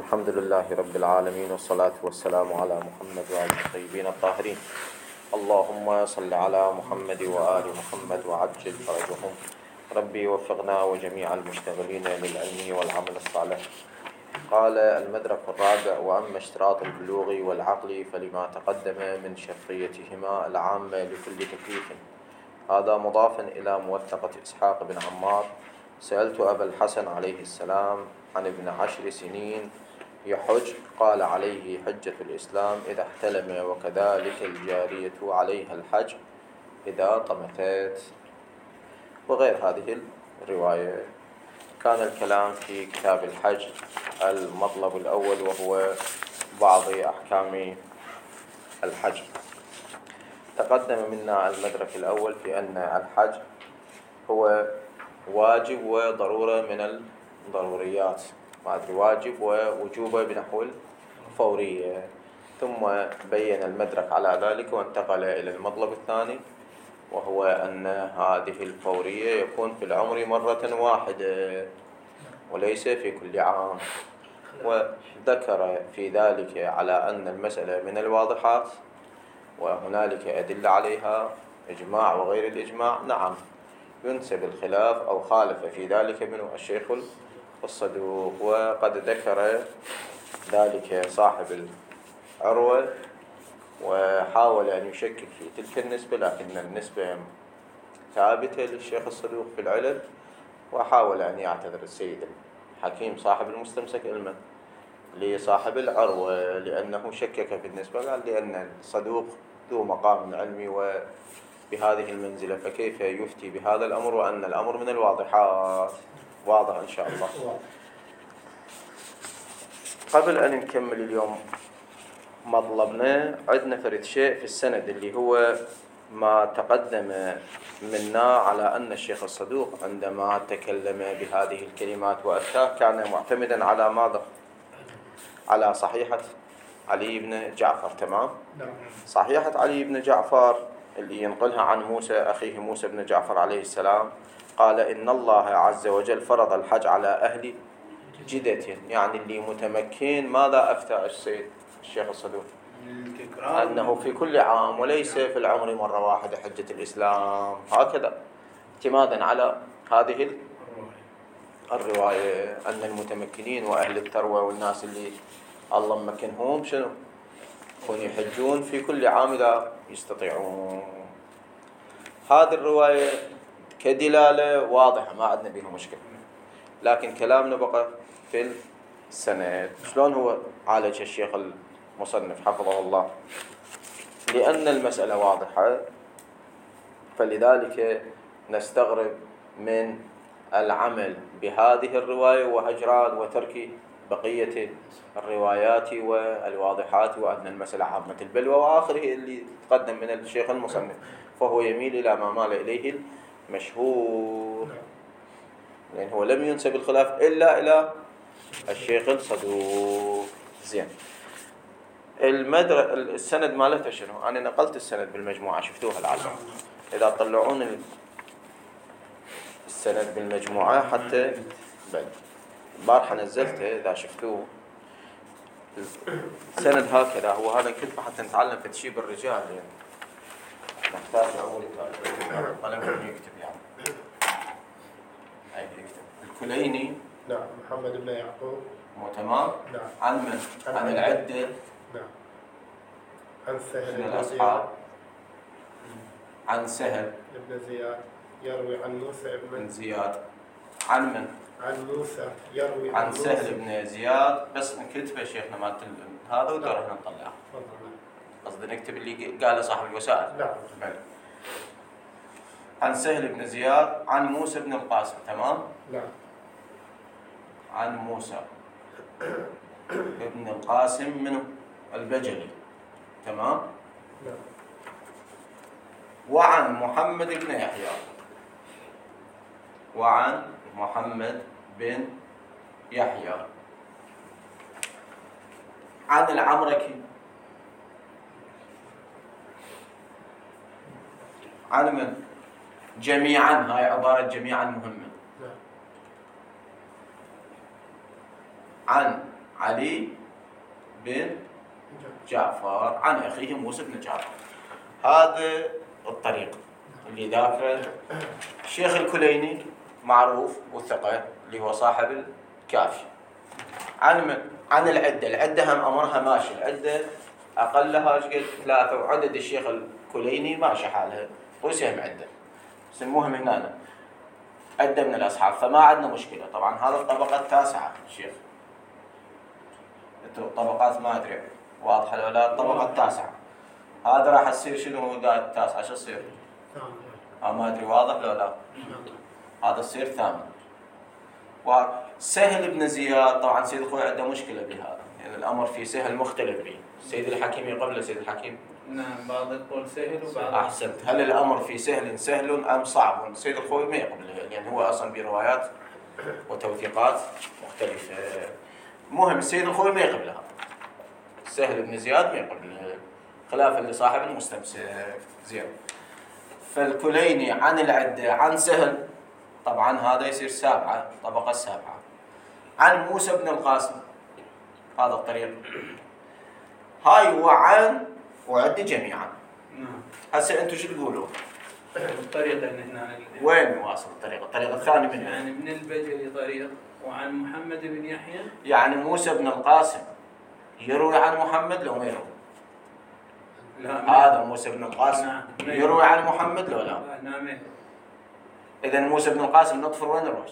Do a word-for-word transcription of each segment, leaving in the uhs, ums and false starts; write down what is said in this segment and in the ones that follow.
الحمد لله رب العالمين، والصلاة والسلام على محمد وعلى الطيبين الطاهرين. اللهم صل على محمد وآل محمد وعجل فرجهم. ربي وفقنا وجميع المشتغلين للعلم والعمل الصالح. قال المدرك الرابع: وأما اشتراط البلوغ والعقل فلما تقدم من شرطيتهما العامة لكل تكليف. هذا مضاف إلى موثقة إسحاق بن عمار: سألت أبا الحسن عليه السلام عن ابن عشر سنين يحج، قال عليه حجة الإسلام إذا احتلم، وكذلك الجارية عليها الحج إذا طمثت، وغير هذه الرواية. كان الكلام في كتاب الحج المطلب الأول، وهو بعض أحكام الحج. تقدم منا المدرك الأول في أن الحج هو واجب وضرورة من الضروريات، ما أدري واجب ووجوبة بنحو الفورية. ثم بين المدرك على ذلك وانتقل إلى المطلب الثاني، وهو أن هذه الفورية يكون في العمر مرة واحدة وليس في كل عام. وذكر في ذلك على أن المسألة من الواضحات وهنالك أدلة عليها، إجماع وغير الإجماع. نعم، ينسب الخلاف أو خالف في ذلك منه الشيخ الصدوق، وقد ذكر ذلك صاحب العروة وحاول أن يشكك في تلك النسبة، لكن النسبة ثابتة للشيخ الصدوق في العلم. وحاول أن يعتذر السيد الحكيم صاحب المستمسك علما لصاحب العروة لأنه شكك في النسبة، قال لأن الصدوق ذو مقام علمي وبهذه المنزلة، فكيف يفتي بهذا الأمر وأن الأمر من الواضحات. واضح إن شاء الله. قبل أن نكمل اليوم مطلبنا، عندنا فرد شيء في السند اللي هو ما تقدم منا على أن الشيخ الصدوق عندما تكلم بهذه الكلمات وأتاه كان معتمدا على ماذا؟ على صحيحة علي بن جعفر. تمام؟ صحيحة علي بن جعفر اللي ينقلها عن موسى أخيه موسى بن جعفر عليه السلام، قال إن الله عز وجل فرض الحج على أهل جدة، يعني اللي متمكن. ماذا أفتى السيد الشيخ الصدوق؟ أنه في كل عام وليس في العمر مرة واحدة حجة الإسلام، هكذا اعتمادا على هذه الرواية أن المتمكنين وأهل الثروة والناس اللي الله مكنهم شنو؟ يكونوا يحجون في كل عام إذا يستطيعون. هذه الرواية كدلالة واضحة ما عندنا بها مشكلة، لكن كلامنا بقى في السند. شلون هو عالج الشيخ المصنف حفظه الله؟ لأن المسألة واضحة، فلذلك نستغرب من العمل بهذه الرواية وهجران وترك بقية الروايات والواضحات، وأن المسألة عامة البلوى وآخره اللي تقدم من الشيخ المصنف، فهو يميل إلى ما مال إليه المشهور، لأن هو لم ينسب الخلاف إلا إلى الشيخ الصدوق. زين، المدر السند مالته شنو؟ أنا نقلت السند بالمجموعة، شفتوها العالم. إذا طلعون السند بالمجموعة حتى بل بارحة نزلته، إذا شفتوه السند هكذا. هو هذا كتبه حتى نتعلم في تشيب الرجال، يعني نحتاج أول قلم يكتب، يعني أي يكتب. الكليني نعم. محمد بن يعقوب. مو تمام؟ نعم. عن من؟ عن, عن العدة. نعم. عن سهل بن الأصحاب. عن سهل بن زياد يروي عن موسى بن زياد. عن من؟ عن موسى يروي عن, عن سهل بن زياد. بس نكتبه شيخنا مالت هذا ودور احنا نطلعه. قصدي نكتب اللي قاله صاحب الوسائل. نعم. بل. عن سهل بن زياد عن موسى بن القاسم. تمام؟ نعم. عن موسى ابن القاسم منه البجلي. تمام؟ نعم. وعن محمد بن يحيى. وعن محمد بن يحيى عن العمركي. عن من؟ جميعا. هاي عبارة جميعا مهمة. نعم. عن علي بن جعفر عن أخيه موسى بن جعفر. هذا الطريق اللي ذاكره الشيخ الكليني معروف والثقة اللي هو صاحب الكافي. عن من؟ عن العدة. العدة هم أمرها ماشي، العدة أقلها ايش قد ثلاثة، وعدد الشيخ الكليني ماشي حالها وسهم عدة سموهم هنا عدة من الأصحاب، فما عندنا مشكلة. طبعا هذا الطبقة التاسعة الشيخ، الطبقات ما أدري واضحة لو لا. الطبقة التاسعة هذا راح تصير شنو ذا التاسعة شو تصير؟ اه ما أدري واضح لو لا. هذا السير ثامن. وسهل بن زياد طبعا سيد الخوي عنده مشكلة بهذا، يعني الأمر في سهل مختلف به. سيد الحكيم قبل سيد الحكيم نعم بعض يقول سهل وبعض أحسنت. هل الأمر في سهل سهل أم صعب؟ سيد الخوي ما يقبل، يعني هو أصلا بروايات وتوثيقات مختلفة. مهم السيد الخوي ما يقبلها، سهل بن زياد ما يقبلها خلافا لصاحب المستمسك زين. فالكليني عن العدة عن سهل، طبعا هذا يصير سابعة، طبقة السابعة. عن موسى بن القاسم هذا الطريق، هاي وعن وعدة جميعا. نعم. هسه انتم شو تقولوا؟ الطريقة ان هنا وين واصل الطريق؟ الطريق الثاني منه يعني من البجلي طريق، وعن محمد بن يحيى. يعني موسى بن القاسم يروي عن محمد لو ما يروي؟ لا هذا موسى بن القاسم نعم. يروي عن محمد لو لا؟ نعم. إذا موسى بن القاسم نطفر وين نروح؟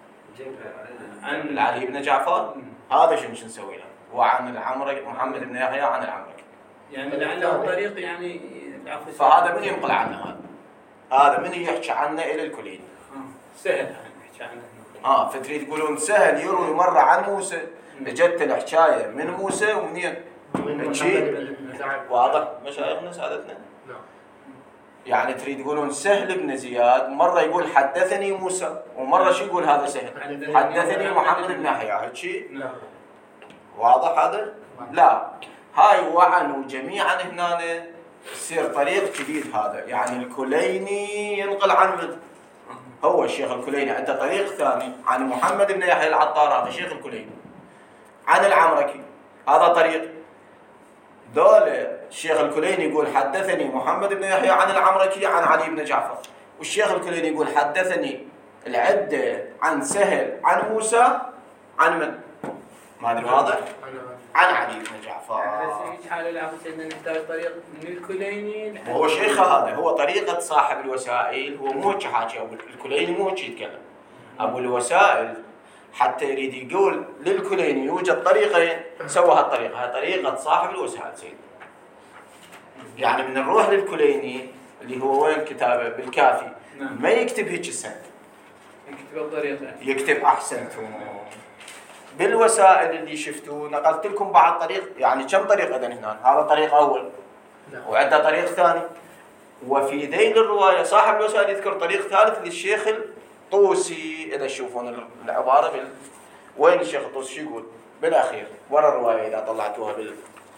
عن علي بن جعفر. هذا شنو شو نسوي له؟ وعن العمري محمد بن يحيى عن العمري، يعني لعله الطريق يعني العفو. فهذا من ينقل عنه؟ هذا هذا من يحكي عنه إلى الكليني؟ سهل يعني نحكي عنه. اه فتريد تقولون سهل يروي مرة عن موسى، اجت الحكاية من موسى ومنين؟ من شيء واضح مشايخنا سادتنا؟ نعم. يعني تريد تقولون سهل بن زياد مرة يقول حدثني موسى، ومرة شو يقول هذا سهل؟ حدثني محمد بن يحيى، هيك شيء؟ نعم. واضح هذا؟ لا، هاي وعن جميعا هنا يصير طريق جديد. هذا يعني الكليني ينقل عن من؟ هو الشيخ الكليني عنده طريق ثاني عن محمد بن يحيى العطار، هذا الشيخ الكليني. عن العمركي هذا طريق. دول الشيخ الكليني يقول حدثني محمد بن يحيى عن العمركي عن علي بن جعفر، والشيخ الكليني يقول حدثني العدة عن سهل عن موسى عن من؟ ما ادري واضح؟ عن علي بن جعفر. بس حال العفو سيدنا نحتاج طريق من الكليني. هو شيخه هذا، هو طريقة صاحب الوسائل، هو مو هيك حاكي أبو الكليني مو هيك يتكلم. أبو الوسائل حتى يريد يقول للكليني يوجد طريقين، سوى هالطريقة، هي طريقة صاحب الوسائل سيد. يعني من نروح للكليني اللي هو وين كتابه بالكافي، ما يكتب هيك السند، يكتب الطريقة، يكتب أحسنتم. بالوسائل اللي شفتوه نقلت لكم بعض طريق، يعني كم طريق إذن هنا؟ هذا طريق أول وعنده طريق ثاني، وفي ذيل الرواية صاحب الوسائل يذكر طريق ثالث للشيخ الطوسي. إذا تشوفون العبارة بال... وين الشيخ الطوسي شو يقول؟ بالأخير ورا الرواية إذا طلعتوها بال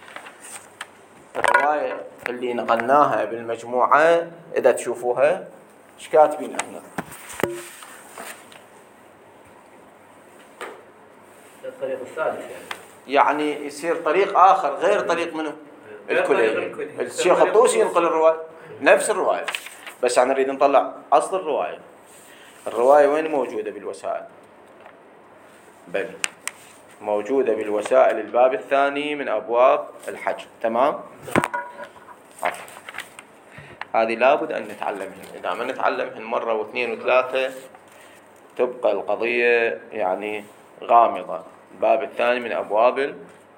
الرواية اللي نقلناها بالمجموعة، إذا تشوفوها إيش كاتبين هنا؟ الطريق الثالث يعني. يعني يصير طريق آخر غير طريق منه؟ الكليني. الشيخ الطوسي ينقل الرواية نفس الرواية، بس أنا نريد نطلع أصل الرواية. الرواية وين موجودة بالوسائل؟ بل موجودة بالوسائل الباب الثاني من أبواب الحج. تمام؟ عفوا. هذه لابد أن نتعلمهن، إذا ما نتعلمهن مرة واثنين وثلاثة تبقى القضية يعني غامضة. الباب الثاني من أبواب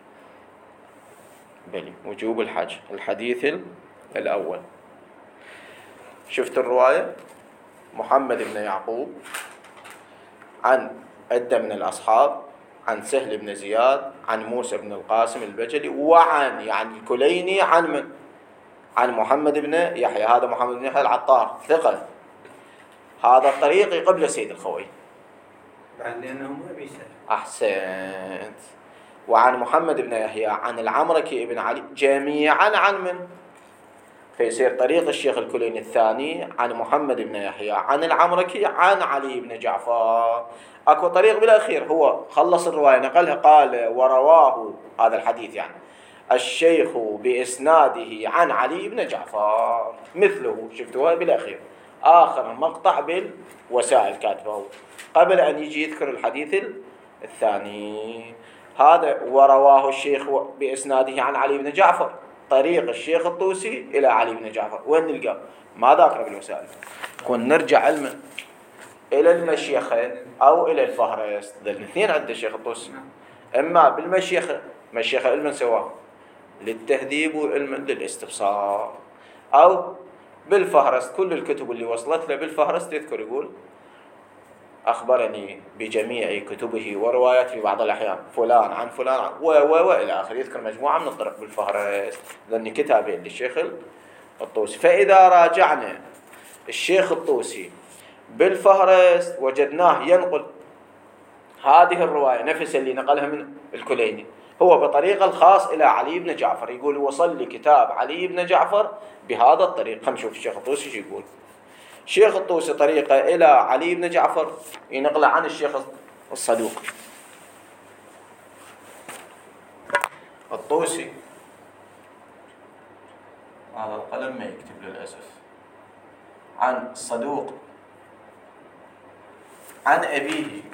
بلي وجوب الحج، الحديث الأول. شفت الرواية؟ محمد بن يعقوب عن عدة من الأصحاب، عن سهل بن زياد، عن موسى بن القاسم البجلي، وعن يعني الكليني عن من؟ عن محمد بن يحيى. هذا محمد بن يحيى العطار ثقة. هذا الطريق قبل سيد الخوي لأنه ما بيسأل. أحسنت. وعن محمد بن يحيى عن العمركي ابن علي جميعا عن من؟ فيصير طريق الشيخ الكليني الثاني عن محمد بن يحيى عن العمركي عن علي بن جعفر. اكو طريق بالاخير هو خلص الروايه نقلها قال ورواه هذا الحديث يعني الشيخ باسناده عن علي بن جعفر مثله، شفتوها بالاخير اخر مقطع بالوسائل كاتبه قبل ان يجي يذكر الحديث الثاني. هذا ورواه الشيخ باسناده عن علي بن جعفر طريق الشيخ الطوسي إلى علي بن جعفر. وين نلقاه؟ ما ذاكره بالوسائل. كون نرجع علما إلى المشيخة أو إلى الفهرست، ذا الاثنين عند الشيخ الطوسي، إما بالمشيخة مشيخة علما سواء للتهذيب وعلما للاستبصار، أو بالفهرست كل الكتب اللي وصلت له بالفهرست يذكر يقول أخبرني بجميع كتبه ورواياته في بعض الأحيان فلان عن فلان عن و و وإلى آخره، يذكر مجموعة من الطرق بالفهرست لأن كتابين للشيخ الطوسي. فإذا راجعنا الشيخ الطوسي بالفهرست وجدناه ينقل هذه الرواية نفس اللي نقلها من الكليني هو بطريقة الخاص إلى علي بن جعفر، يقول وصل لي كتاب علي بن جعفر بهذا الطريق. خلينا نشوف الشيخ الطوسي شو يقول. الشيخ الطوسي طريقة إلى علي بن جعفر ينقل عن الشيخ الصدوق. الطوسي هذا القلم ما يكتب للأسف. عن الصدوق عن أبيه،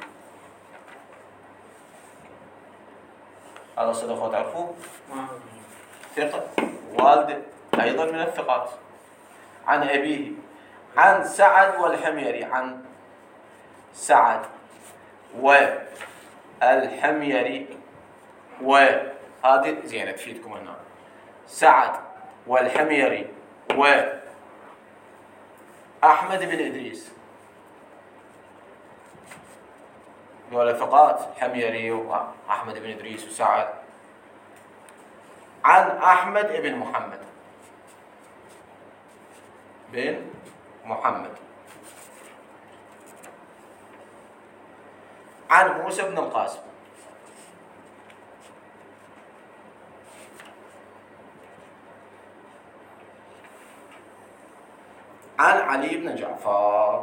هذا الصدوق تعرفوه ثقة والد أيضا من الثقات. عن أبيه عن سعد والحميري عن سعد والحميري، وهذه زينة تفيدكم هنا سعد والحميري وأحمد بن إدريس، دول ثقات الحميري وأحمد بن إدريس وسعد. عن أحمد بن محمد بن محمد عن موسى بن القاسم عن علي بن جعفر.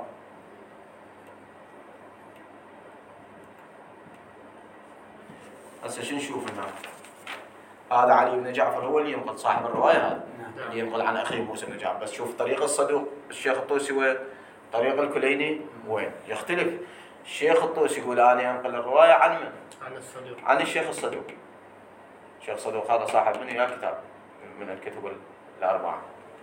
هسه شو نشوف هنا؟ هذا علي بن جعفر هو اللي ينقل صاحب الرواية، هذا اللي ينقل عن أخيه موسى بن جعفر. بس شوف طريق الصدوق الشيخ الطوسي وين، طريق الكليني وين، يختلف. الشيخ الطوسي يقول أنا أنقل الرواية عن من؟ عن الصدوق، عن الشيخ الصدوق. الشيخ الصدوق هذا صاحب من يا كتاب من الكتب الأربعة،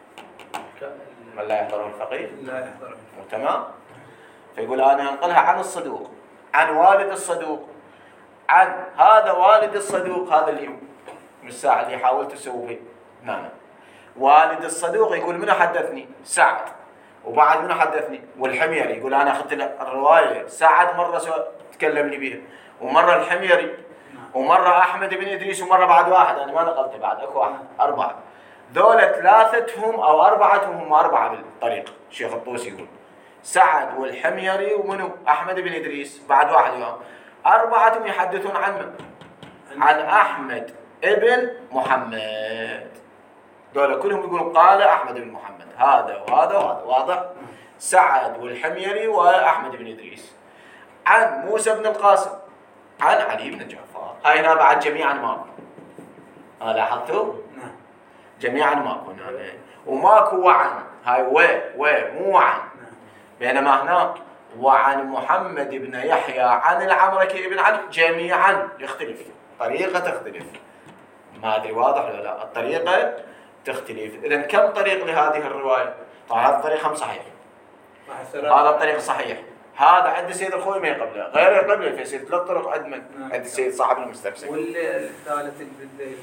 من لا يحضره الفقيه لا يحضره. تمام. فيقول أنا أنقلها عن الصدوق عن والد الصدوق عن هذا والد الصدوق، هذا اللي من الساعة اللي حاولت أسويه هنا. والد الصدوق يقول من حدثني؟ سعد. وبعد من حدثني؟ والحميري. يقول أنا أخذت الرواية سعد مرة تكلمني بها، ومرة الحميري، ومرة أحمد بن إدريس، ومرة بعد واحد أنا ما نقلت بعد أكو واحد، أربعة. ذولا ثلاثتهم أو أربعتهم هم أربعة بالطريق. الشيخ الطوسي يقول سعد والحميري ومنو أحمد بن إدريس، بعد واحد يوم أربعتهم يحدثون عن من؟ عن أحمد ابن محمد. دول كلهم يقولون قال أحمد بن محمد، هذا وهذا وهذا، واضح؟ سعد والحميري وأحمد بن إدريس. عن موسى بن القاسم عن علي بن جعفر. هاي هنا بعد جميعا ماكو، ها لاحظتوا؟ جميعا ماكو هنا، وماكو وعن، هاي و و مو عن. بينما هنا وعن محمد بن يحيى عن العمركي بن علي جميعا، يختلف طريقة تختلف. ما أدري واضح ولا لا؟ الطريقة تختلف. إذن كم طريق لهذه الرواية؟ طبعا هذا الطريق هم صحيح، هذا الطريق صحيح، هذا عند السيد الخوي ما يقبله، غير يقبله في سيد ثلاث طرق عند من؟ عند السيد صاحب المستمسك. والثالث البذيل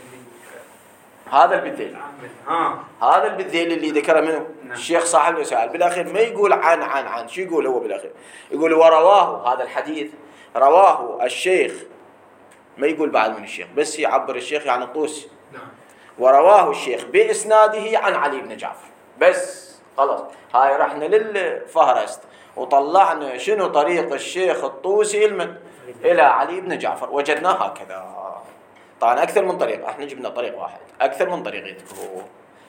هذا البذيل، ها هذا البذيل اللي ذكره منه نعم. الشيخ صاحب الوسائل بالاخير ما يقول عن عن عن شو يقول هو بالاخير؟ يقول ورواه هذا الحديث، رواه الشيخ، ما يقول بعد من الشيخ، بس يعبر الشيخ يعني الطوسي. نعم. ورواه الشيخ بإسناده عن علي بن جعفر. بس خلاص هاي رحنا للفهرست وطلعنا شنو طريق الشيخ الطوسي المن إلى علي بن جعفر، وجدناه هكذا. طبعا أكثر من طريق، احنا جبنا طريق واحد، أكثر من طريق يذكروا.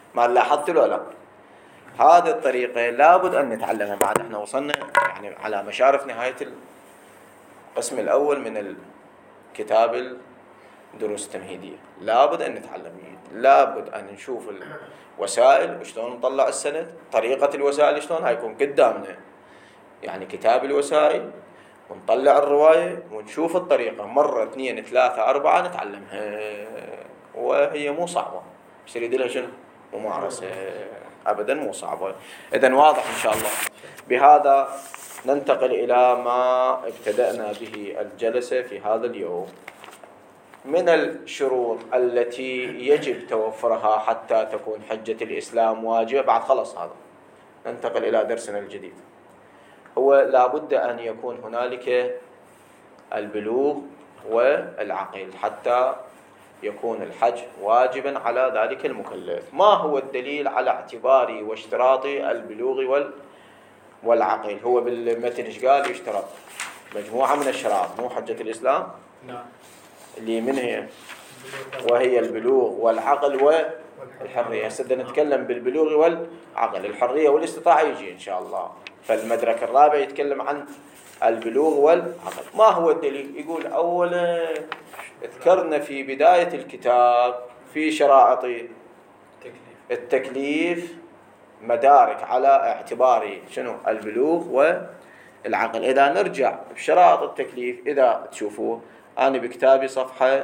ما لاحظت له لا. هذه الطريقة لابد أن نتعلمها. بعد احنا وصلنا يعني على مشارف نهاية القسم الأول من الكتاب الدروس التمهيدية. لابد أن نتعلم، لابد أن نشوف الوسائل وشلون نطلع السند، طريقة الوسائل شلون هيكون قدامنا، يعني كتاب الوسائل، ونطلع الرواية ونشوف الطريقة مرة اثنين ثلاثة أربعة نتعلمها. وهي مو صعبة، بس يريد لها شنو؟ ممارسة. أبدا مو صعبة. إذن واضح إن شاء الله. بهذا ننتقل إلى ما ابتدأنا به الجلسة في هذا اليوم من الشروط التي يجب توفرها حتى تكون حجة الإسلام واجبة. بعد خلص هذا ننتقل إلى درسنا الجديد. هو لابد أن يكون هنالك البلوغ والعقل حتى يكون الحج واجبا على ذلك المكلف. ما هو الدليل على اعتبار واشتراط البلوغ والعقل؟ هو بالمتن ايش قال؟ يشترط مجموعة من الشرائط، مو حجة الإسلام؟ نعم. اللي من هي؟ وهي البلوغ والعقل والحرية. هسه نتكلم بالبلوغ والعقل. الحرية والاستطاعة يجي إن شاء الله. فالمدرك الرابع يتكلم عن البلوغ والعقل. ما هو الدليل؟ يقول أولا ذكرنا في بداية الكتاب في شرائط التكليف مدارك على اعتبار شنو؟ البلوغ والعقل. إذا نرجع بشرائط التكليف، إذا تشوفوه أنا بكتابي صفحة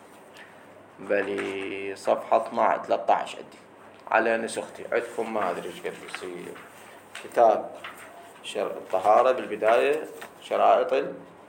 بلي صفحة اثناعش ثلاثة عشر عندي على نسختي، عندكم ما أدري إيش قد يصير. كتاب الطهارة بالبداية شرائط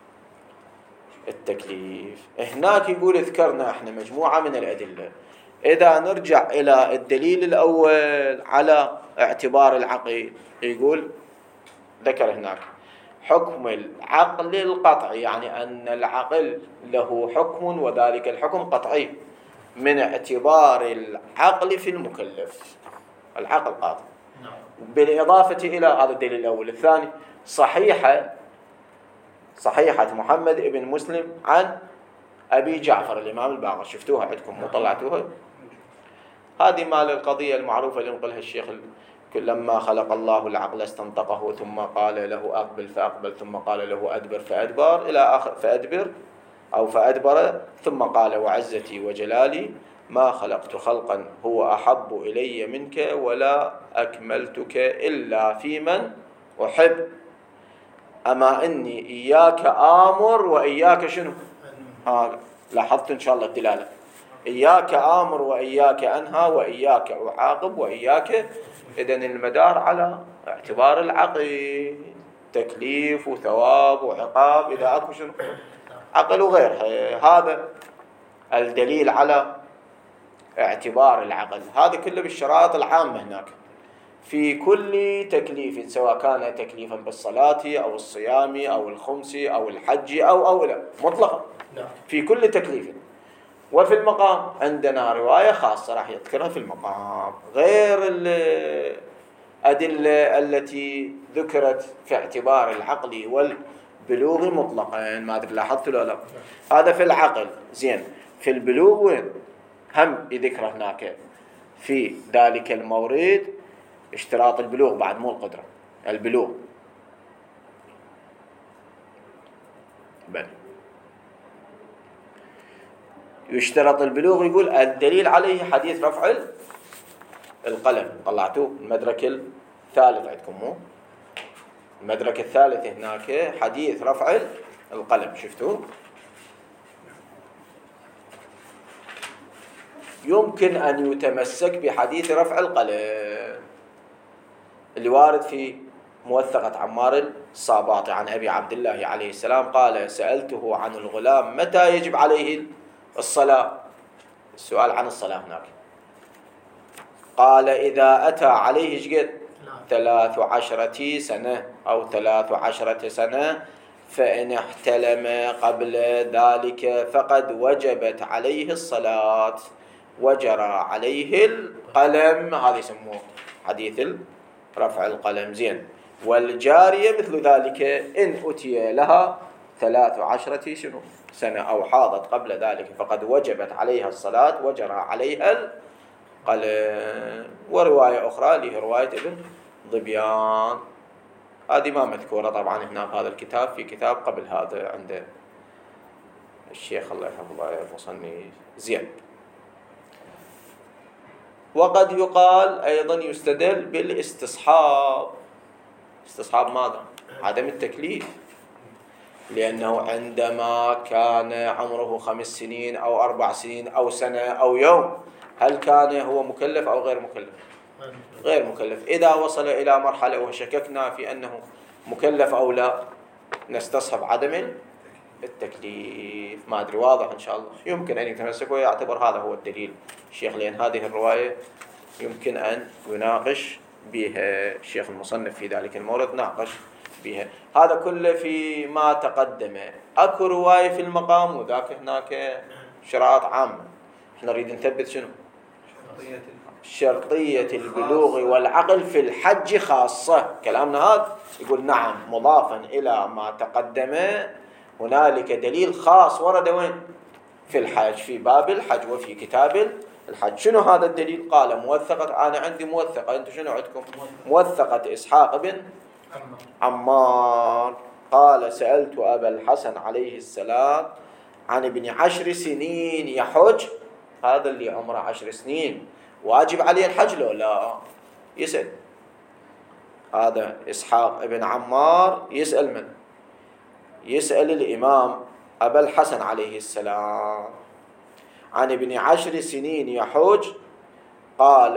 التكليف. هناك يقول ذكرنا احنا مجموعة من الأدلة. إذا نرجع إلى الدليل الأول على اعتبار العقل، يقول ذكر هناك حكم العقل القطعي، يعني أن العقل له حكم وذلك الحكم قطعي من اعتبار العقل في المكلف. العقل قاطع. بالإضافة إلى هذا الدليل الأول. الثاني صحيحة صحيحة محمد ابن مسلم عن أبي جعفر الإمام الباقر. شفتوها عندكم مو طلعتوها؟ هذه مال القضية المعروفة اللي نقولها الشيخ: لما خلق الله العقل استنطقه ثم قال له أقبل فأقبل ثم قال له أدبر فأدبر إلى آخر فأدبر أو فأدبر ثم قال وعزتي وجلالي ما خلقت خلقا هو أحب إلي منك ولا أكملتك إلا في من أحب أما إني إياك آمر وإياك شنو؟ آه لاحظت إن شاء الله الدلالة. إياك آمر وإياك أنهى وإياك أعاقب وإياك. إذن المدار على اعتبار العقل، تكليف وثواب وعقاب إذا أكو شنو؟ عقل وغير. هذا الدليل على اعتبار العقل. هذا كله بالشرائط العامة هناك في كل تكليف، سواء كان تكليفا بالصلاة أو الصيام أو الخمس أو الحج أو أو لا، مطلقا في كل تكليف. وفي المقام عندنا رواية خاصة راح يذكرها في المقام غير الأدلة التي ذكرت في اعتبار العقل والبلوغ مطلقا. ما أدري لاحظت له لا. هذا في العقل. زين، في البلوغ وين هم يذكر هناك في ذلك المورد اشتراط البلوغ بعد مو القدرة. البلوغ بل يشترط البلوغ. يقول الدليل عليه حديث رفع القلم. طلعتوه المدرك الثالث عندكم مو؟ المدرك الثالث هناك حديث رفع القلم. شفتوه؟ يمكن أن يتمسك بحديث رفع القلم اللي وارد في موثقة عمار الصاباطي عن أبي عبد الله عليه السلام قال: سألته عن الغلام متى يجب عليه الصلاة. السؤال عن الصلاة هناك. قال: إذا أتى عليه شقد ثلاث عشرة سنة أو ثلاث عشرة سنة فإن احتلم قبل ذلك فقد وجبت عليه الصلاة وجرى عليه القلم. هذا يسموه حديث رفع القلم. زين. والجارية مثل ذلك إن أتي لها ثلاث عشرة شنو سنة أو حاضت قبل ذلك فقد وجبت عليها الصلاة وجرى عليها قال ورواية أخرى اللي هي رواية ابن ظبيان، هذه ما مذكورة طبعا هنا بهذا الكتاب، في كتاب قبل هذا عند الشيخ الله يحفظه المصنف زين. وقد يقال أيضا يستدل بالاستصحاب. استصحاب ماذا؟ عدم التكليف، لأنه عندما كان عمره خمس سنين أو أربع سنين أو سنة أو يوم، هل كان هو مكلف أو غير مكلف؟ غير مكلف. إذا وصل إلى مرحلة وشككنا في أنه مكلف أو لا، نستصحب عدم التكليف. ما أدري واضح إن شاء الله. يمكن أن يتمسك ويعتبر هذا هو الدليل الشيخ، لأن هذه الرواية يمكن أن يناقش بها الشيخ المصنف في ذلك المورد، ناقش بها. هذا كله في ما تقدم. أكو رواية في المقام وذاك هناك شرائط عامة. احنا نريد نثبت شنو؟ شرطية البلوغ والعقل في الحج خاصة. كلامنا هذا يقول نعم مضافا إلى ما تقدم، هنالك دليل خاص ورد وين؟ في الحج، في باب الحج وفي كتاب الحج. شنو هذا الدليل؟ قال موثقة، أنا عندي موثقة، أنتم شنو عندكم؟ موثقة إسحاق بن عمار. قال سألت أبا الحسن عليه السلام عن ابن عشر سنين يحج، هذا اللي عمره عشر سنين واجب عليه الحج لو لا؟ يسأل هذا إسحاق بن عمار، يسأل من؟ يسأل الإمام أبا الحسن عليه السلام عن ابن عشر سنين يحج، قال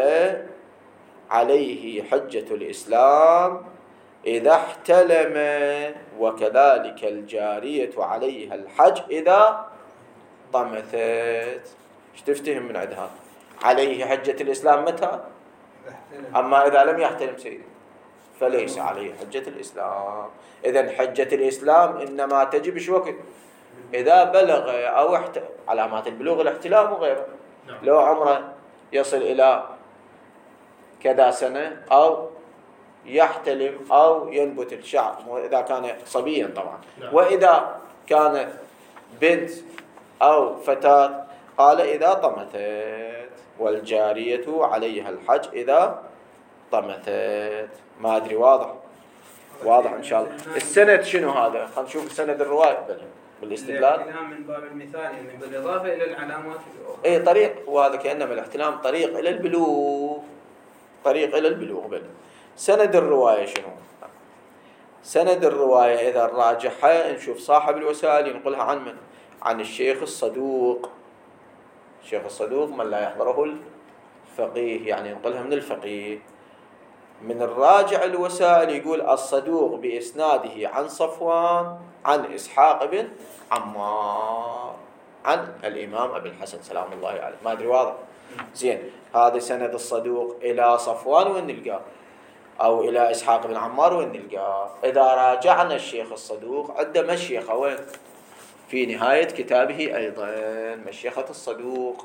عليه حجة الإسلام إذا احتلم، وكذلك الجارية عليها الحج إذا طمثت. ايش تفتهم من عند هذا؟ عليه حجة الإسلام متى؟ أما إذا لم يحتلم سيدي فليس عليه حجة الإسلام. إذن حجة الإسلام إنما تجب إيش وقت؟ إذا بلغ أو احت... علامات البلوغ الاحتلام وغيره. لو عمره يصل إلى كذا سنة أو يحتلم أو ينبت الشعر، إذا كان صبيا طبعا. وإذا كان بنت أو فتاة قال إذا طمثت، والجارية عليها الحج إذا طمثت. ما أدري واضح؟ واضح إن شاء الله. السند شنو هذا؟ خلينا نشوف سند الرواية بالاستدلال. الاحتلام من باب المثال يعني بالإضافة إلى العلامات الأخرى. إيه طريق، وهذا كأنما الاحتلام طريق إلى البلوغ، طريق إلى البلوغ. بل سند الرواية شنو؟ سند الرواية إذا راجحها نشوف صاحب الوسائل ينقلها عن من؟ عن الشيخ الصدوق. الشيخ الصدوق من لا يحضره الفقيه، يعني ينقلها من الفقيه. من الراجع الوسائل يقول الصدوق بإسناده عن صفوان عن إسحاق بن عمار عن الإمام أبي الحسن سلام الله عليه. ما أدري واضح؟ زين. هذا سند الصدوق إلى صفوان وين نلقاه؟ أو إلى إسحاق بن عمار وين نلقاه؟ إذا راجعنا الشيخ الصدوق عنده مشيخة وين؟ في نهاية كتابه أيضا مشيخة الصدوق،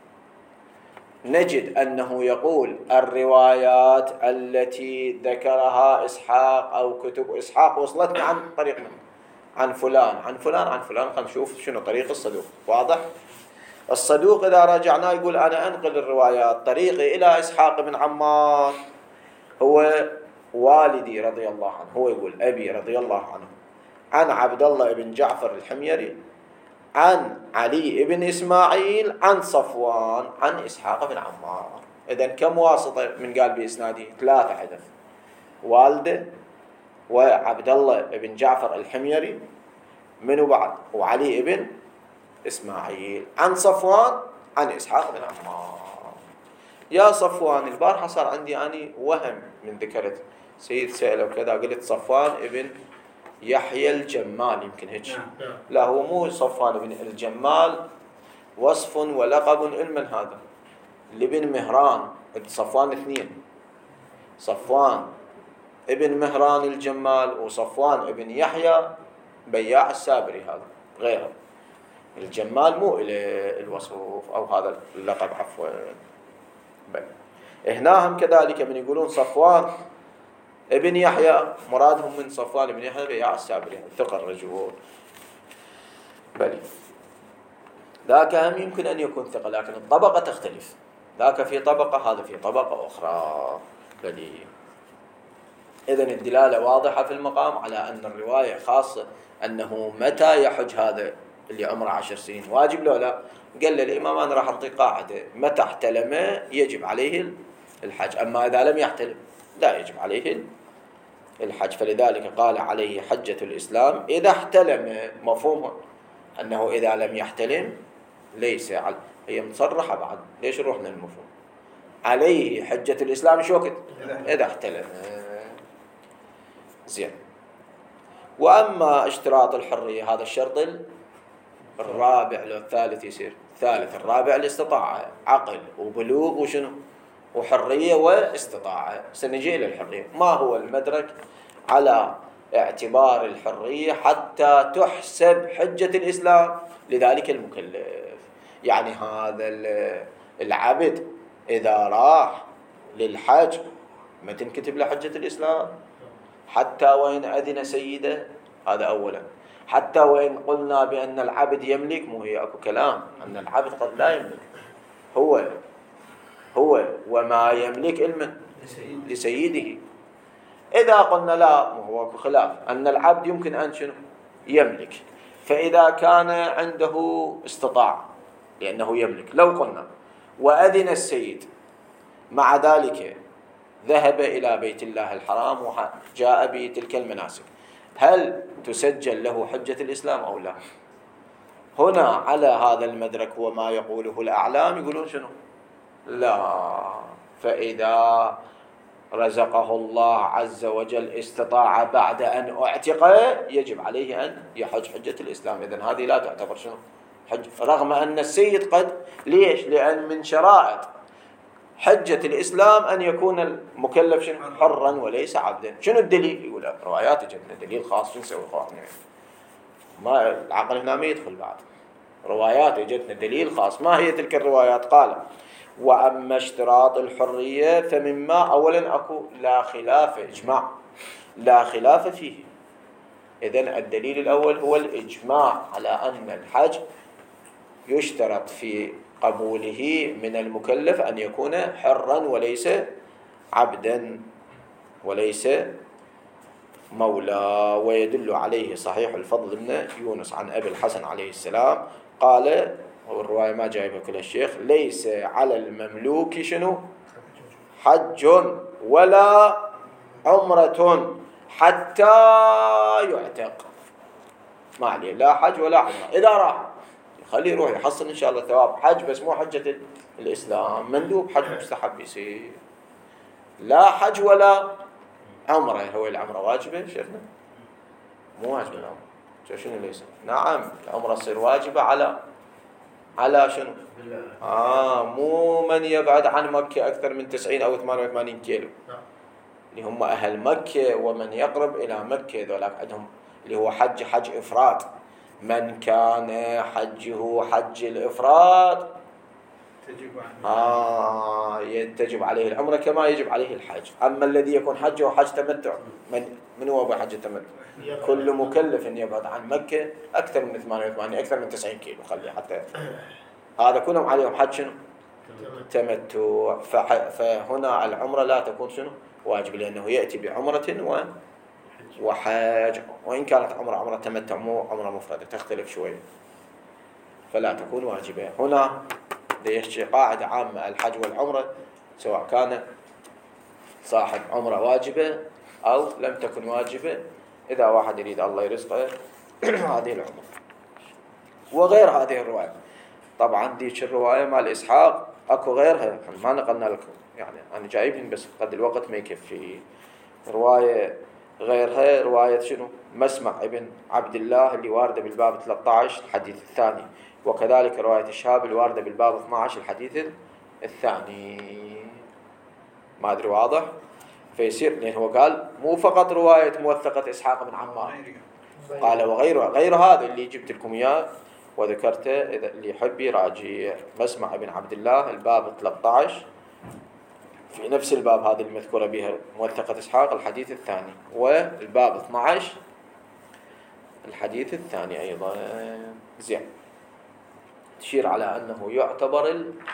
نجد أنه يقول الروايات التي ذكرها إسحاق أو كتب إسحاق وصلتنا عن طريق من؟ عن فلان عن فلان عن فلان. خلينا نشوف شنو طريق الصدوق. واضح؟ الصدوق إذا راجعناه يقول أنا أنقل الروايات طريقي إلى إسحاق بن عمار، هو والدي رضي الله عنه، هو يقول أبي رضي الله عنه، عن عبد الله بن جعفر الحميري عن علي بن إسماعيل عن صفوان عن إسحاق بن عمار. إذن كم واسطة من قال بإسناده؟ ثلاثة حدث، والده وعبد الله بن جعفر الحميري منو بعد؟ وعلي بن إسماعيل عن صفوان عن إسحاق بن عمار. يا صفوان، البارحة صار عندي أني وهم من ذكرت سيد سأله وكذا، قلت صفوان ابن يحيى الجمال، يمكن هيك. لا هو مو صفوان بن الجمال، وصف ولقب من هذا لابن مهران. صفوان اثنين، صفوان ابن مهران الجمال وصفوان ابن يحيى بياع السابري، هذا غيره. الجمال مو إلى الوصف أو هذا اللقب عفوا. بل هنا هم كذلك من يقولون صفوان ابن يحيى مرادهم من صفوان ابن يحيى بياع السابري، ثقة الرجل. بل ذاك هم يمكن أن يكون ثقة، لكن الطبقة تختلف. ذاك في طبقة هذا في طبقة أخرى. بديهي. إذن الدلالة واضحة في المقام على أن الرواية خاصة أنه متى يحج هذا اللي عمره عشر سنين واجب لو لا. قال للإمام أنا راح أعطي قاعدة متى احتلم يجب عليه الحج، أما إذا لم يحتلم لا يجب عليه الحج. فلذلك قال عليه حجة الإسلام إذا احتلم. مفهومها أنه إذا لم يحتلم ليس على، هي مصرحة بعد، ليش نروح للمفهوم؟ عليه حجة الإسلام شو وقت؟ إذا احتلم. زين. وأما اشتراط الحرية هذا الشرط الرابع لو الثالث يصير الثالث الرابع الاستطاعة، عقل وبلوغ وشنو وحرية واستطاعة. سنجي إلى الحرية. ما هو المدرك على اعتبار الحرية حتى تحسب حجة الإسلام لذلك المكلف؟ يعني هذا العبد إذا راح للحج ما تنكتب له حجة الإسلام حتى وإن أذن سيده. هذا أولا. حتى وإن قلنا بأن العبد يملك، مو هي أكو كلام أن العبد قد لا يملك، هو هو وما يملك المن لسيده. إذا قلنا لا، مو هو أكو خلاف أن العبد يمكن أن شنو يملك. فإذا كان عنده استطاع لأنه يملك، لو قلنا وأذن السيد مع ذلك ذهب إلى بيت الله الحرام وجاء بتلك المناسك، هل تسجل له حجة الإسلام أو لا؟ هنا على هذا المدرك وما يقوله الأعلام يقولون شنو؟ لا. فإذا رزقه الله عز وجل استطاع بعد أن أعتق يجب عليه أن يحج حجة الإسلام. إذن هذه لا تعتبر شنو حج، رغم أن السيد قد. ليش؟ لأن من شرائط حجة الإسلام أن يكون المكلف شنو حرا وليس عبدا. شنو الدليل؟ يقول روايات جدنا دليل خاص. شو نسوي اخواننا؟ ما العقل هنا ما يدخل بعد. روايات جدنا دليل خاص. ما هي تلك الروايات؟ قال وأما اشتراط الحرية فمما أولا أكو لا خلاف إجماع لا خلاف فيه. إذن الدليل الأول هو الإجماع على أن الحج يشترط في قبوله من المكلف أن يكون حرا وليس عبدا وليس مولى. ويدل عليه صحيح الفضل بن يونس عن أبي الحسن عليه السلام قال، والرواية ما جايبها كل الشيخ، ليس على المملوك شنو حج ولا عمرة حتى يعتق. ما عليه لا حج ولا عمرة. إذا راح خليه يروح يحصل إن شاء الله ثواب حج، بس مو حجة الإسلام. مندوب حج مستحب يصير. لا حج ولا عمرة. هو العمرة واجبة شيخنا؟ مو واجبة العمرة. شنو ليس؟ نعم العمرة تصير واجبة على على شنو؟ آه مو من يبعد عن مكة أكثر من تسعين أو ثمانية وثمانين كيلو اللي هم أهل مكة، ومن يقرب إلى مكة ذولاك عندهم اللي هو حج حج إفراد. من كان حجه حج الإفراد آه يتجب عليه العمرة كما يجب عليه الحج. أما الذي يكون حجه حج تمتع، من من هو بحج التمتع؟ كل مكلف يبعد عن مكة أكثر من ثمانية وثمانين أكثر من تسعين كيلو خلي حتى هذا كلهم عليهم حج شنو تمتع. فهنا العمرة لا تكون شنو واجب، لأنه يأتي بعمرة و وحاج، وإن كانت عمرة عمرة تمتع مو عمرة مفردة تختلف شوية، فلا تكون واجبة. هنا ليش قاعدة عامة الحج والعمرة سواء كان صاحب عمرة واجبة أو لم تكن واجبة، إذا واحد يريد الله يرزقه هذه العمرة. وغير هذه الرواية طبعا ديش الرواية مال إسحاق أكو غيرها ما نقلنا لكم، يعني أنا جايبهم بس قد الوقت ما يكفي. رواية غيرها رواية شنو مسمع ابن عبد الله اللي واردة بالباب ثلاثة عشر الحديث الثاني، وكذلك رواية الشهاب الواردة بالباب اثني عشر الحديث الثاني. ما أدري واضح؟ فيصير لأنه هو قال مو فقط رواية موثقة إسحاق بن عمار، قال وغيرها غير هذا اللي جبت لكم إياه وذكرته. إذا اللي يحب يراجع مسمع ابن عبد الله الباب ثلاثة عشر في نفس الباب هذه المذكورة بها موثقة إسحاق الحديث الثاني، والباب اثني عشر الحديث الثاني أيضا. زين تشير على أنه يعتبر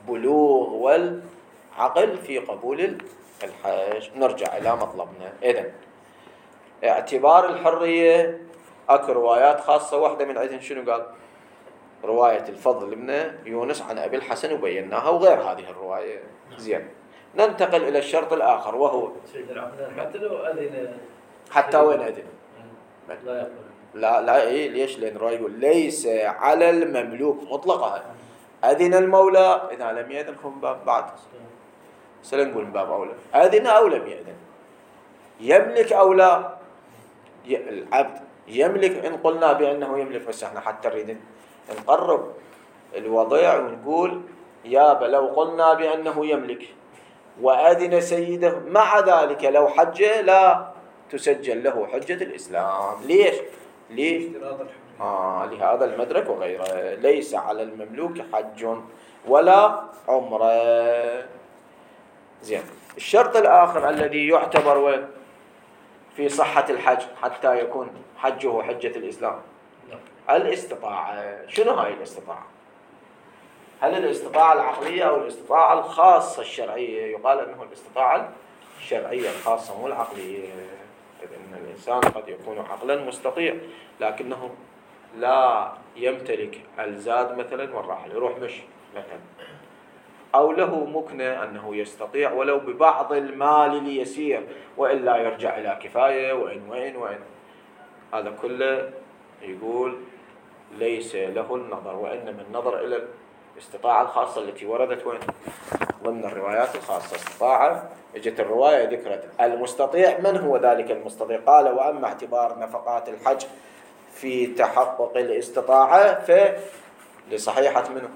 البلوغ والعقل في قبول الحج. نرجع إلى مطلبنا. إذن اعتبار الحرية أكو روايات خاصة، واحدة من عندهم شنو قال؟ رواية الفضل بن يونس عن أبي الحسن وبيناها، وغير هذه الرواية. زين، ننتقل إلى الشرط الآخر وهو حتى لو أذن، حتى وين أذن؟ لا يقبل. لا لا إيه ليش؟ لأن الرواية يقول ليس على المملوك مطلقة. أذن المولى إذا لم يأذن من باب بعد سلم نقول من باب أولى، أذن أو لم يأذن. يملك أو لا؟ العبد يملك إن قلنا بأنه يملك، بس احنا حتى نريد نقرب الوضع ونقول يابا لو قلنا بأنه يملك وأذن سيده، مع ذلك لو حج لا تسجل له حجة الإسلام. ليش؟ ليه؟ آه لهذا المدرك وغيره. ليس على المملوك حج ولا عمره. زين، الشرط الآخر الذي يعتبر وين في صحة الحج حتى يكون حجه حجة الإسلام، الاستطاعة. شنو هاي الاستطاعة؟ هل الاستطاعة العقلية أو الاستطاعة الخاصة الشرعية؟ يقال أنه الاستطاعة الشرعية الخاصة مو العقلية. إن الإنسان قد يكون عقلا مستطيع لكنه لا يمتلك الزاد مثلا والراحل، يروح مشي مثلا، أو له مكنة أنه يستطيع ولو ببعض المال اليسير، وإلا يرجع إلى كفاية وإن وإن وإن. هذا كله يقول ليس له النظر، وإنما النظر إلى الاستطاعة الخاصة التي وردت وين؟ ضمن الروايات الخاصة. استطاعة اجت الرواية ذكرت المستطيع. من هو ذلك المستطيع؟ قال وأما اعتبار نفقات الحج في تحقق الاستطاعة فلصحيحة منه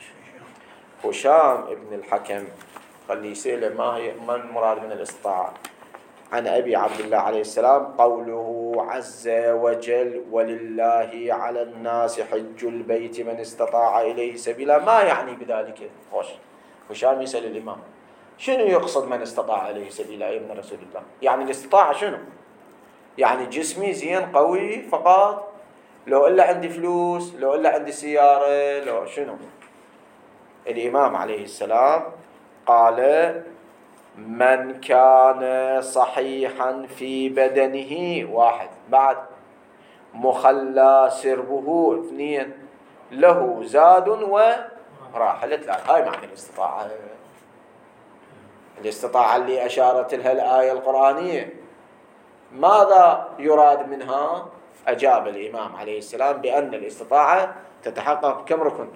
هشام ابن الحكم. خلي يسأله ما هي ما المراد من الاستطاعة؟ عن أبي عبد الله عليه السلام قوله عز وجل ولله على الناس حج البيت من استطاع إليه سبيلا. ما يعني بذلك؟ خوش هشام يسأل الإمام شنو يقصد من استطاع إليه سبيلا أي من رسول الله؟ يعني الاستطاعة شنو؟ يعني جسمي زين قوي فقط؟ لو إلا عندي فلوس، لو إلا عندي سيارة، لو شنو؟ الإمام عليه السلام قال من كان صحيحا في بدنه، واحد، بعد مخلى سربه، اثنين، له زاد وراحلة، ثلاث. هاي معنى الاستطاعة. الاستطاعة اللي أشارت لها الآية القرآنية ماذا يراد منها؟ أجاب الإمام عليه السلام بأن الاستطاعة تتحقق بكم ركن؟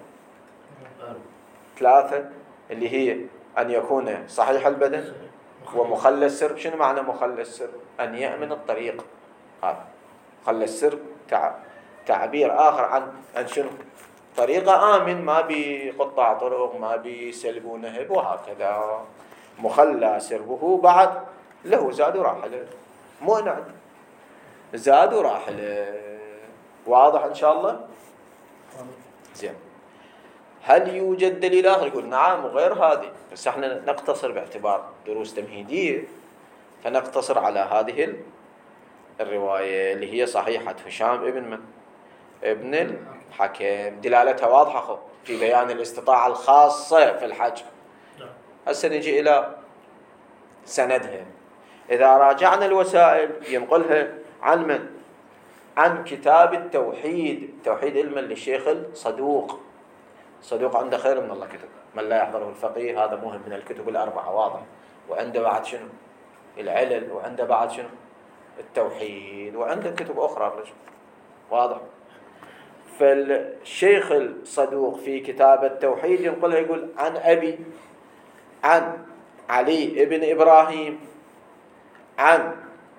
ثلاثة، اللي هي أن يكون صحيح البدن ومخلى السرب. شنو معنى مخلى السرب؟ أن يأمن الطريق. هذا مخلى السرب تعبير آخر عن أن شنو؟ طريقة آمن، ما بقطع طرق، ما بيسلبوا نهب وهكذا. مخلى سربه، بعد له زاد وراحله. مو نعم زاد وراحله. واضح إن شاء الله؟ زين. هل يوجد دليل آخر؟ يقول نعم وغير هذه، بس احنا نقتصر باعتبار دروس تمهيدية فنقتصر على هذه الرواية اللي هي صحيحة هشام ابن من؟ ابن الحكم. دلالتها واضحة خو في بيان الاستطاعة الخاصة في الحج. هسه نجي إلى سندها. إذا راجعنا الوسائل ينقلها عن من؟ عن كتاب التوحيد. التوحيد علما للشيخ الصدوق. صدوق عنده خير من الله كتب، من لا يحضره الفقيه هذا مهم من الكتب الأربعة، واضح. وعنده بعد شنو؟ العلل، وعنده بعد شنو؟ التوحيد، وعنده كتب أخرى الرجل، واضح. فالشيخ الصدوق في كتاب التوحيد ينقلها يقول عن أبي عن علي ابن إبراهيم عن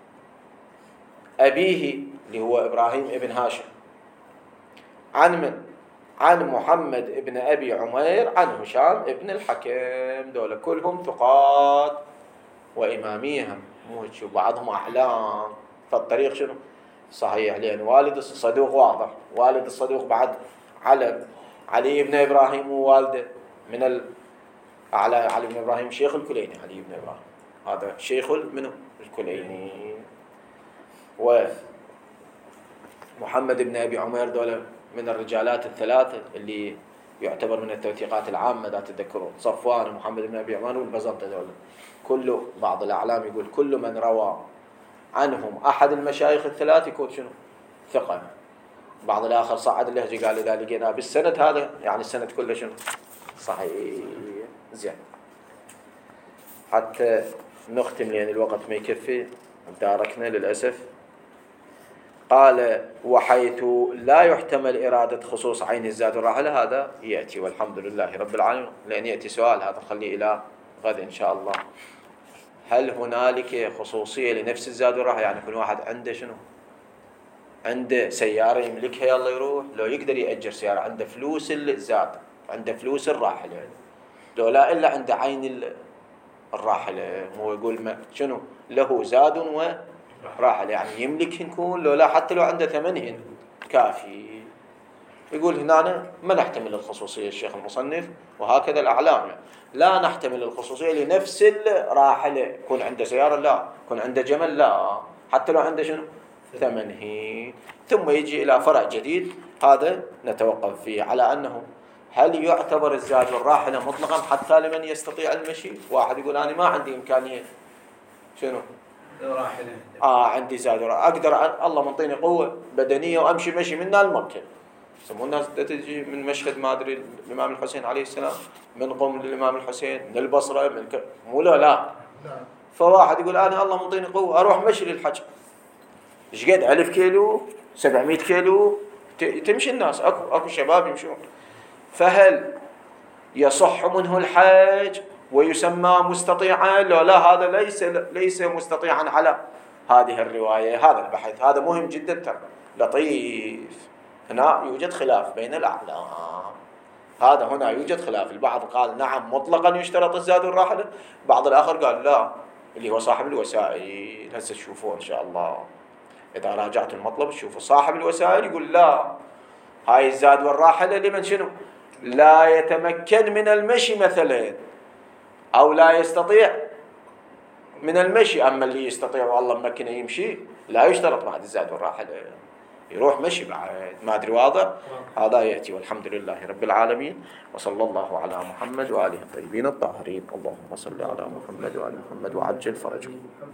أبيه اللي هو إبراهيم ابن هاشم عن من؟ عن محمد ابن أبي عمير عن هشام ابن الحكم. دول كلهم ثقات وإماميهم، مو شو بعضهم أعلام. فالطريق شنو؟ صحيح، لأن والد الصدوق واضح. والد الصدوق بعد على علي ابن إبراهيم ووالده من ال... على علي بن إبراهيم شيخ الكليني. علي بن إبراهيم هذا شيخ منه الكليني. ومحمد ابن أبي عمير دول من الرجالات الثلاثة اللي يعتبر من التوثيقات العامة ذات تذكرون، صفوان ومحمد بن أبي عمان والبزنطة دولة، كل بعض الأعلام يقول كل من روى عنهم أحد المشايخ الثلاث يكون شنو؟ ثقة. بعض الآخر صعد اللهجة قال إذا لقينا بالسند هذا يعني السند كله شنو؟ صحيح. زين، حتى نختم لأن الوقت ما يكفي داركنا للأسف. قال وحيث لا يحتمل إرادة خصوص عين الزاد الراحلة، هذا يأتي والحمد لله رب العالمين. لأن يأتي سؤال هذا خليه إلى غد إن شاء الله. هل هنالك خصوصية لنفس الزاد الراحلة؟ يعني كل واحد عنده شنو؟ عنده سيارة يملكها يلا يروح، لو يقدر يأجر سيارة، عنده فلوس الزاد، عنده فلوس الراحلة، لو لا إلا عنده عين الراحلة. مو يقول ما شنو له زاد وراحلة، يعني يملكهن كون، لو لا حتى لو عنده ثمنهن كافي. يقول هنا ما نحتمل الخصوصية الشيخ المصنف، وهكذا الأعلام يعني. لا نحتمل الخصوصية لنفس الراحلة، يكون عنده سيارة لا، يكون عنده جمل لا، حتى لو عنده شنو ثمنه. ثم يجي إلى فرع جديد، هذا نتوقف فيه على أنه هل يعتبر الزاد والراحلة مطلقا حتى لمن يستطيع المشي؟ واحد يقول أنا ما عندي إمكانية شنو راحلة، آه عندي زاد وراحلة، أقدر الله منطيني قوة بدنية وأمشي مشي من المكة. يسمون الناس تجي من مشهد ما أدري الإمام الحسين عليه السلام، من قم للإمام الحسين، من البصرة، من ك... مو لا لا. فواحد يقول أنا الله منطيني قوة أروح مشي للحج، إيش قد ألف كيلو سبعمية كيلو تمشي الناس، أكو أكو شباب يمشون. فهل يصح منه الحج ويسمى مستطيعا؟ لو لا، هذا ليس ليس مستطيعا على هذه الرواية. هذا البحث هذا مهم جدا ترى، لطيف. هنا يوجد خلاف بين الأعلام، هذا هنا يوجد خلاف. البعض قال نعم مطلقا يشترط الزاد والراحلة، بعض الآخر قال لا، اللي هو صاحب الوسائل. هسه تشوفون إن شاء الله إذا راجعت المطلب تشوفوا صاحب الوسائل يقول لا، هاي الزاد والراحلة لمن شنو لا يتمكن من المشي مثلا، أو لا يستطيع من المشي. أما اللي يستطيع والله ممكنه يمشي لا يشترط بعد الزاد والراحلة، يروح مشي بعد. ما أدري واضح؟ هذا يأتي والحمد لله رب العالمين. وصلى الله على محمد وآله الطيبين الطاهرين. اللهم صل على محمد وآل محمد وعجل فرجهم.